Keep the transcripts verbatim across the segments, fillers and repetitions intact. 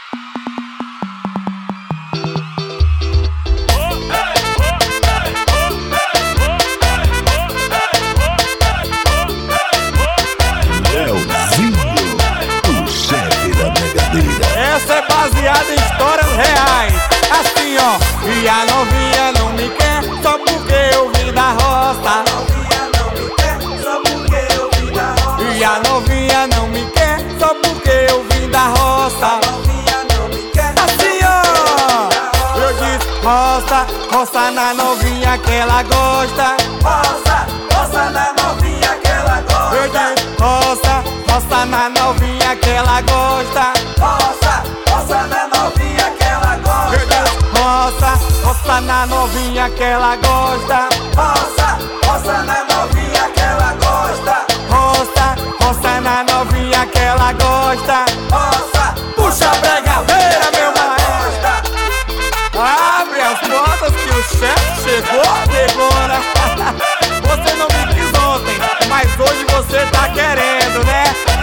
Essa é baseada em histórias reais. Assim ó, e a novinha não me quer só porque eu vim da roça. E a novinha não me quer só porque eu vim da roça. Assim ó, eu disse roça, roça na novinha que ela gosta. Roça, roça na novinha que ela gosta. Eu disse roça, roça na novinha que ela gosta. Roça, roça na novinha que ela gosta. Roça, roça na novinha que ela gosta. Roça, roça na novinha que ela gosta. Roça, roça na novinha que ela gosta. Roça, puxa a bregadeira, meu maestro. Abre as portas que o chefe chegou, negona. Você não me quis ontem, mas hoje você tá querendo, né?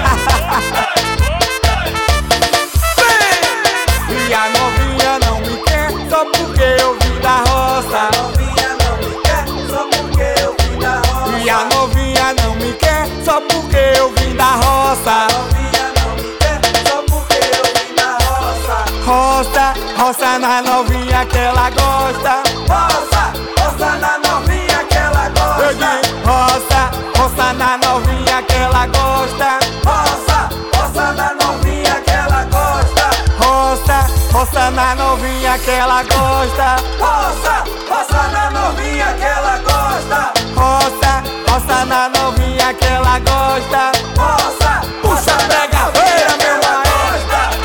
E a novinha não me quer só porque eu vim da roça. a novinha não me quer só porque eu vim da roça. E a novinha não me quer só porque eu vim da roça. A novinha não me quer só porque eu vim da roça. Roça, roça na novinha que ela gosta. Roça, roça na novinha que ela Eu gosta. digo roça, roça na novinha que ela gosta. Roça, roça na novinha que ela gosta. Roça, roça na novinha que ela gosta. Roça, roça na novinha que ela gosta. Roça, roça na novinha que ela gosta. Roça, puxa a bregadeira, meu maestro.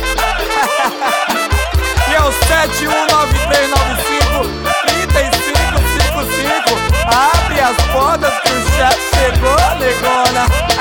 E é o sete um nove três nove cinco, três cinco cinco cinco. Abre as portas que o chefe chegou, negona.